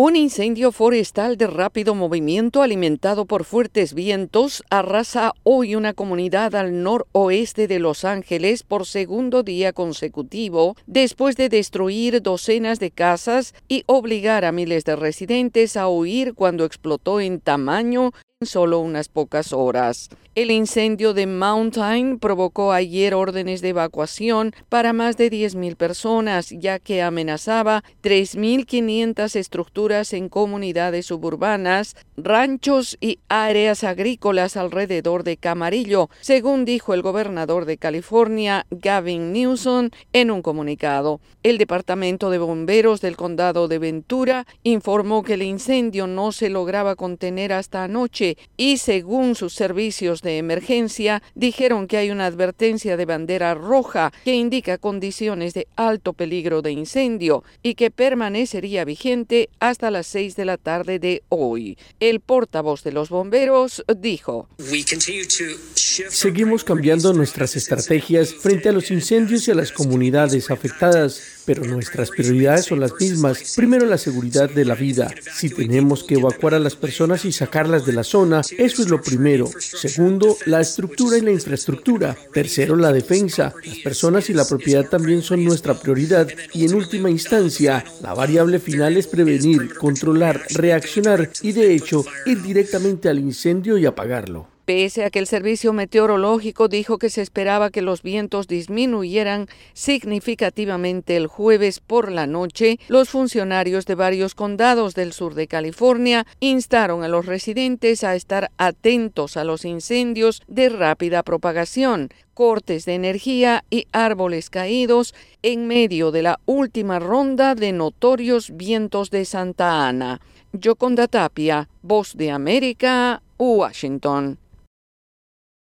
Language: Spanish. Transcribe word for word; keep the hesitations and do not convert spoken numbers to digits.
Un incendio forestal de rápido movimiento alimentado por fuertes vientos arrasa hoy una comunidad al noroeste de Los Ángeles por segundo día consecutivo, después de destruir docenas de casas y obligar a miles de residentes a huir cuando explotó en tamaño en solo unas pocas horas. El incendio de Mountain provocó ayer órdenes de evacuación para más de diez mil personas, ya que amenazaba tres mil quinientas estructuras en comunidades suburbanas, ranchos y áreas agrícolas alrededor de Camarillo, según dijo el gobernador de California, Gavin Newsom, en un comunicado. El Departamento de Bomberos del Condado de Ventura informó que el incendio no se lograba contener hasta anoche y, según sus servicios de emergencia, dijeron que hay una advertencia de bandera roja que indica condiciones de alto peligro de incendio y que permanecería vigente hasta las seis de la tarde de hoy. El portavoz de los bomberos dijo: Seguimos cambiando nuestras estrategias frente a los incendios y a las comunidades afectadas, pero nuestras prioridades son las mismas. Primero, la seguridad de la vida. Si tenemos que evacuar a las personas y sacarlas de la zona, eso es lo primero. Segundo, la estructura y la infraestructura. Tercero, la defensa. Las personas y la propiedad también son nuestra prioridad. Y en última instancia, la variable final es prevenir, controlar, reaccionar y, de hecho, ir directamente al incendio y apagarlo. Pese a que el Servicio Meteorológico dijo que se esperaba que los vientos disminuyeran significativamente el jueves por la noche, los funcionarios de varios condados del sur de California instaron a los residentes a estar atentos a los incendios de rápida propagación, cortes de energía y árboles caídos en medio de la última ronda de notorios vientos de Santa Ana. Yoconda Tapia, Voz de América, Washington.